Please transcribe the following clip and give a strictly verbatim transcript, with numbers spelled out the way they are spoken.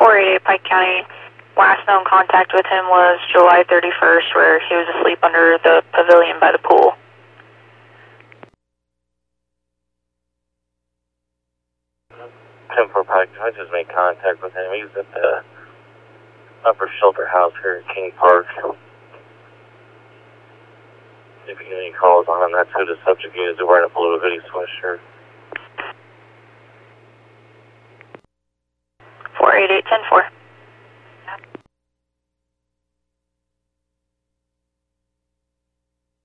four eight eight Pike County. Last known contact with him was July thirty-first, where he was asleep under the pavilion by the pool. ten four Pike, I just made contact with him. He's at the upper shelter house here at King Park. If you get any calls on him, that's who the subject is. They're wearing a blue hoodie sweatshirt. four eight eight, ten four.